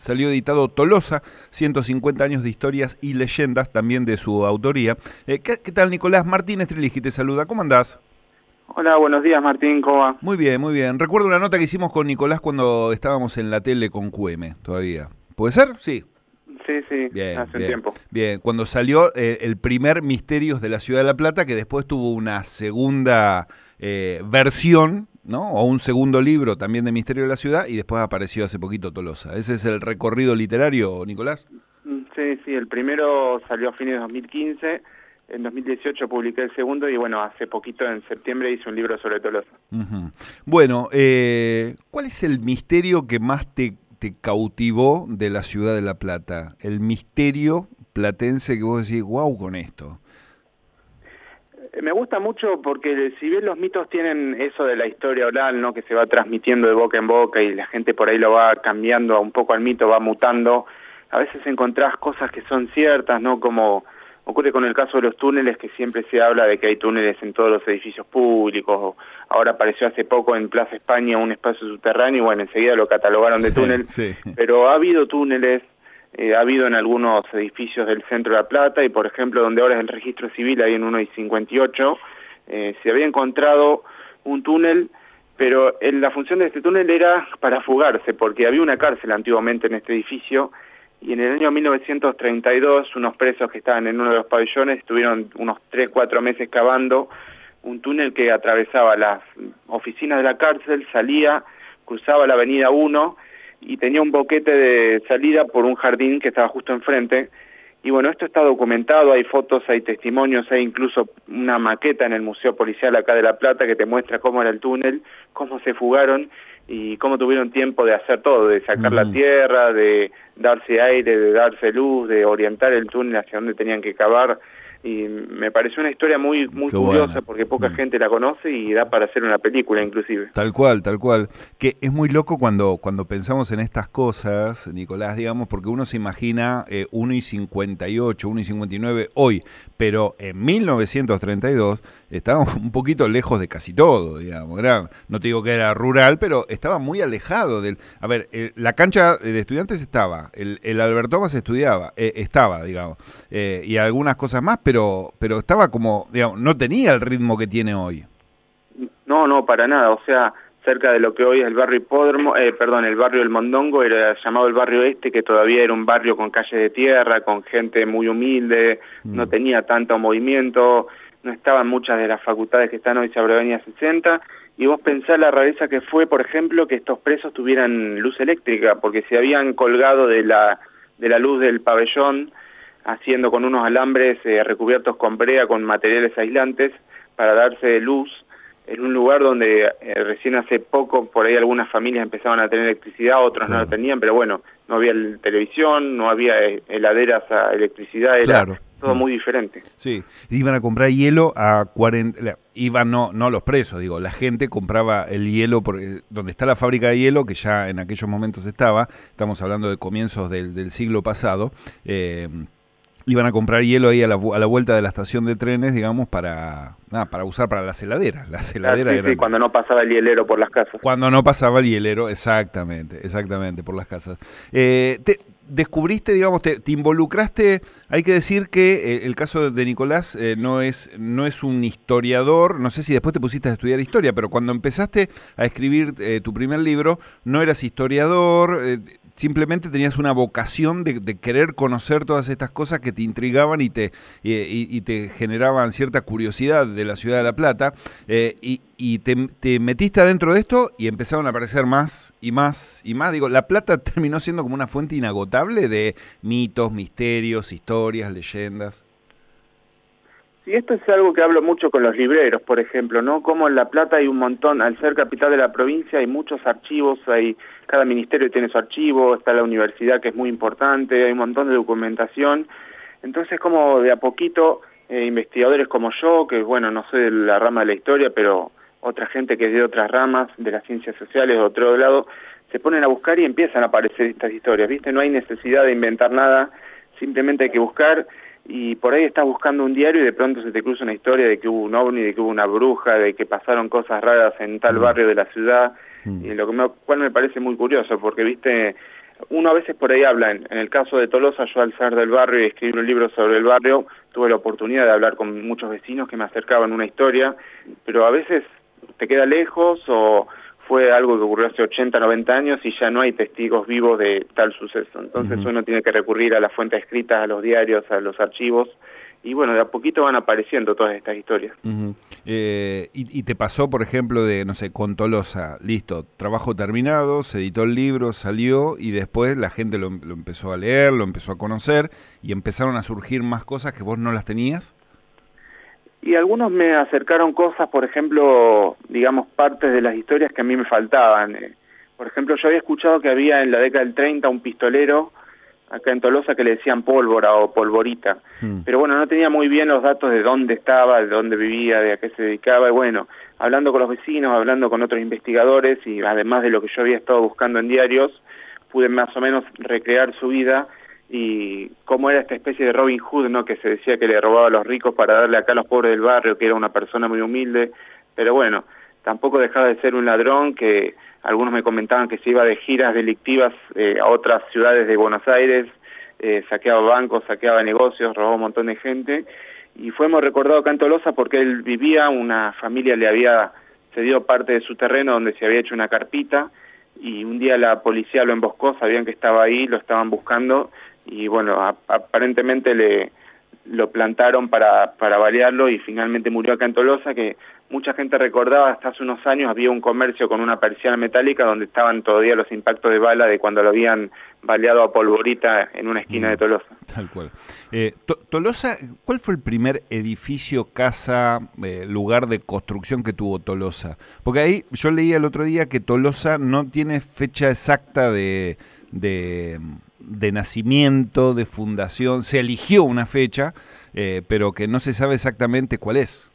salió editado Tolosa, 150 años de historias y leyendas, también de su autoría. ¿Qué tal, Nicolás? Martín Estreligi te saluda, ¿cómo andás? Hola, buenos días, Martín, ¿cómo va? Muy bien, muy bien. Recuerdo una nota que hicimos con Nicolás cuando estábamos en la tele con QM, todavía. ¿Puede ser? Sí. Sí, Bien, hace un bien, tiempo. bien. Cuando salió el primer Misterios de la Ciudad de la Plata, que después tuvo una segunda versión, ¿no? O un segundo libro también de Misterio de la Ciudad, y después apareció hace poquito Tolosa. ¿Ese es el recorrido literario, Nicolás? Sí, el primero salió a fines de 2015, en 2018 publiqué el segundo y bueno, hace poquito, en septiembre, hice un libro sobre Tolosa. Uh-huh. Bueno, ¿cuál es el misterio que más te cautivó de la Ciudad de la Plata? El misterio platense que vos decís, wow, con esto. Me gusta mucho porque si bien los mitos tienen eso de la historia oral, ¿no? Que se va transmitiendo de boca en boca y la gente por ahí lo va cambiando un poco al mito, va mutando, a veces encontrás cosas que son ciertas, ¿no? Como ocurre con el caso de los túneles, que siempre se habla de que hay túneles en todos los edificios públicos. Ahora apareció hace poco en Plaza España un espacio subterráneo y bueno, enseguida lo catalogaron de túnel. Sí. Pero ha habido túneles, ha habido en algunos edificios del centro de La Plata y por ejemplo donde ahora es el registro civil, ahí en 1 y 58, se había encontrado un túnel, pero la función de este túnel era para fugarse, porque había una cárcel antiguamente en este edificio. Y en el año 1932, unos presos que estaban en uno de los pabellones estuvieron unos 3-4 meses cavando un túnel que atravesaba las oficinas de la cárcel, salía, cruzaba la avenida 1 y tenía un boquete de salida por un jardín que estaba justo enfrente. Y bueno, esto está documentado, hay fotos, hay testimonios, hay incluso una maqueta en el Museo Policial acá de La Plata que te muestra cómo era el túnel, cómo se fugaron y cómo tuvieron tiempo de hacer todo, de sacar la tierra, de darse aire, de darse luz, de orientar el túnel hacia donde tenían que cavar. Y me pareció una historia muy curiosa, buena, porque poca gente la conoce y da para hacer una película inclusive. Tal cual, tal cual. Que es muy loco cuando pensamos en estas cosas, Nicolás, digamos, porque uno se imagina 1 y 58, 1 y 59 hoy, pero en 1932 estábamos un poquito lejos de casi todo, digamos. No te digo que era rural, pero estaba muy alejado del... A ver, la cancha de estudiantes estaba, el Albert Thomas estaba, digamos, y algunas cosas más, pero estaba como, digamos, no tenía el ritmo que tiene hoy. No, para nada, o sea, cerca de lo que hoy es el barrio Hipódromo, el barrio del Mondongo, era llamado el barrio Este, que todavía era un barrio con calles de tierra, con gente muy humilde, no tenía tanto movimiento, no estaban muchas de las facultades que están hoy sobre Avenida 60, y vos pensás la rareza que fue, por ejemplo, que estos presos tuvieran luz eléctrica, porque se habían colgado de la luz del pabellón, haciendo con unos alambres recubiertos con brea, con materiales aislantes, para darse luz, en un lugar donde recién hace poco por ahí algunas familias empezaban a tener electricidad, otros no la tenían, pero bueno, no había televisión, no había heladeras a electricidad, era todo muy diferente. Sí, iban a comprar hielo a 40, iban no los presos, digo, la gente compraba el hielo, porque donde está la fábrica de hielo, que ya en aquellos momentos estamos hablando de comienzos del siglo pasado, iban a comprar hielo ahí a la vuelta de la estación de trenes, digamos, para usar para las heladeras. Las heladeras sí, cuando no pasaba el hielero por las casas. Cuando no pasaba el hielero, exactamente, por las casas. Descubriste, digamos, te involucraste, hay que decir que el caso de Nicolás no es un historiador, no sé si después te pusiste a estudiar historia, pero cuando empezaste a escribir tu primer libro, no eras historiador, simplemente tenías una vocación de querer conocer todas estas cosas que te intrigaban y te generaban cierta curiosidad de la ciudad de La Plata, y te metiste adentro de esto y empezaron a aparecer más y más y más. Digo, La Plata terminó siendo como una fuente inagotable de mitos, misterios, historias, leyendas. Sí, esto es algo que hablo mucho con los libreros, por ejemplo, ¿no? Como en La Plata hay un montón, al ser capital de la provincia hay muchos archivos, cada ministerio tiene su archivo, está la universidad que es muy importante, hay un montón de documentación, entonces como de a poquito investigadores como yo, que bueno, no soy de la rama de la historia, pero otra gente que es de otras ramas, de las ciencias sociales, de otro lado, se ponen a buscar y empiezan a aparecer estas historias, ¿viste? No hay necesidad de inventar nada, simplemente hay que buscar. Y por ahí estás buscando un diario y de pronto se te cruza una historia de que hubo un ovni, de que hubo una bruja, de que pasaron cosas raras en tal barrio de la ciudad, y cual me parece muy curioso, porque viste, uno a veces por ahí habla, en el caso de Tolosa, yo al ser del barrio y escribir un libro sobre el barrio, tuve la oportunidad de hablar con muchos vecinos que me acercaban una historia, pero a veces te queda lejos o fue algo que ocurrió hace 80, 90 años y ya no hay testigos vivos de tal suceso. Entonces uno tiene que recurrir a las fuentes escritas, a los diarios, a los archivos, y bueno, de a poquito van apareciendo todas estas historias. Y te pasó, por ejemplo, de, no sé, con Tolosa, listo, trabajo terminado, se editó el libro, salió, y después la gente lo empezó a leer, lo empezó a conocer, y empezaron a surgir más cosas que vos no las tenías? Y algunos me acercaron cosas, por ejemplo, digamos, partes de las historias que a mí me faltaban. Por ejemplo, yo había escuchado que había en la década del 30 un pistolero acá en Tolosa que le decían Pólvora o Polvorita. Pero bueno, no tenía muy bien los datos de dónde estaba, de dónde vivía, de a qué se dedicaba. Y bueno, hablando con los vecinos, hablando con otros investigadores y además de lo que yo había estado buscando en diarios, pude más o menos recrear su vida y cómo era esta especie de Robin Hood, ¿no? Que se decía que le robaba a los ricos para darle acá a los pobres del barrio, que era una persona muy humilde, pero bueno, tampoco dejaba de ser un ladrón, que algunos me comentaban que se iba de giras delictivas a otras ciudades de Buenos Aires, saqueaba bancos, saqueaba negocios, robaba un montón de gente, y fuimos recordados acá en Tolosa porque él vivía, una familia le había cedido parte de su terreno donde se había hecho una carpita, y un día la policía lo emboscó, sabían que estaba ahí, lo estaban buscando, y bueno, aparentemente lo plantaron para balearlo y finalmente murió acá en Tolosa, que mucha gente recordaba, hasta hace unos años había un comercio con una persiana metálica donde estaban todavía los impactos de bala de cuando lo habían baleado a Polvorita en una esquina de Tolosa. Tal cual. Tolosa, ¿cuál fue el primer edificio, casa, lugar de construcción que tuvo Tolosa? Porque ahí yo leí el otro día que Tolosa no tiene fecha exacta de nacimiento, de fundación, se eligió una fecha, pero que no se sabe exactamente cuál es.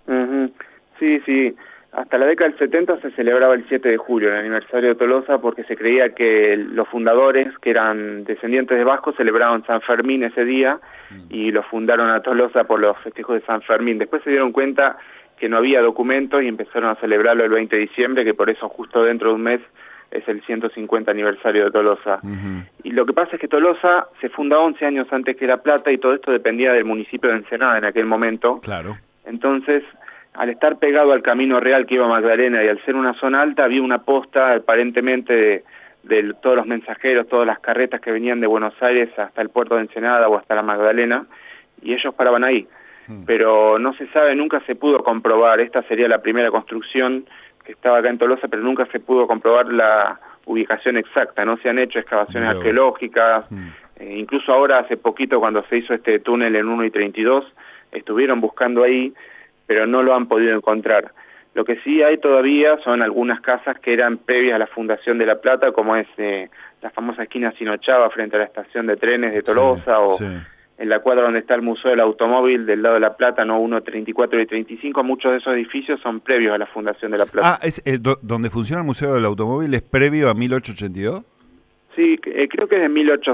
Sí, sí. Hasta la década del 70 se celebraba el 7 de julio, el aniversario de Tolosa, porque se creía que los fundadores, que eran descendientes de vascos, celebraban San Fermín ese día y lo fundaron a Tolosa por los festejos de San Fermín. Después se dieron cuenta que no había documentos y empezaron a celebrarlo el 20 de diciembre, que por eso justo dentro de un mes es el 150 aniversario de Tolosa. Y lo que pasa es que Tolosa se funda 11 años antes que La Plata y todo esto dependía del municipio de Ensenada en aquel momento. Claro. Entonces, al estar pegado al camino real que iba a Magdalena y al ser una zona alta, había una posta aparentemente de todos los mensajeros, todas las carretas que venían de Buenos Aires hasta el puerto de Ensenada o hasta la Magdalena, y ellos paraban ahí. Pero no se sabe, nunca se pudo comprobar, esta sería la primera construcción que estaba acá en Tolosa, pero nunca se pudo comprobar la ubicación exacta, no se han hecho excavaciones arqueológicas, incluso ahora hace poquito cuando se hizo este túnel en 1 y 32, estuvieron buscando ahí, pero no lo han podido encontrar. Lo que sí hay todavía son algunas casas que eran previas a la fundación de La Plata, como es la famosa esquina Sinochava frente a la estación de trenes de Tolosa, en la cuadra donde está el Museo del Automóvil del lado de La Plata, no 1, 34 y 35, muchos de esos edificios son previos a la fundación de La Plata. Ah, ¿donde funciona el Museo del Automóvil es previo a 1882? Sí, creo que es de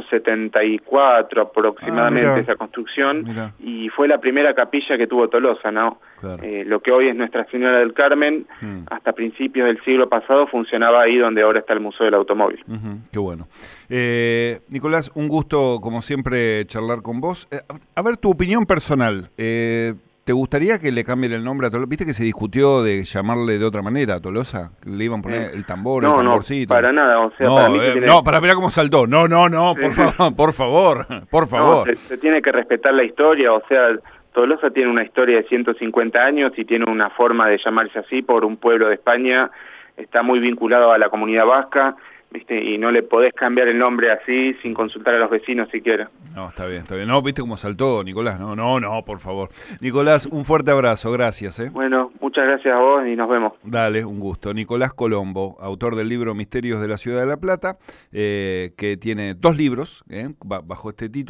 1874 aproximadamente esa construcción, y fue la primera capilla que tuvo Tolosa, ¿no? Claro. Lo que hoy es Nuestra Señora del Carmen, hasta principios del siglo pasado funcionaba ahí donde ahora está el Museo del Automóvil. Qué bueno. Nicolás, un gusto como siempre charlar con vos. A ver, tu opinión personal. ¿Te gustaría que le cambien el nombre a Tolosa? ¿Viste que se discutió de llamarle de otra manera a Tolosa? Le iban a poner el tambor, el tamborcito. No, para nada. O sea, para mirar cómo saltó. No, por favor. No, se tiene que respetar la historia. O sea, Tolosa tiene una historia de 150 años y tiene una forma de llamarse así por un pueblo de España. Está muy vinculado a la comunidad vasca. ¿Viste? Y no le podés cambiar el nombre así sin consultar a los vecinos siquiera. No, está bien. No, ¿viste cómo saltó, Nicolás? No, por favor. Nicolás, un fuerte abrazo, gracias. Bueno, muchas gracias a vos y nos vemos. Dale, un gusto. Nicolás Colombo, autor del libro Misterios de la Ciudad de La Plata, que tiene 2 libros bajo este título.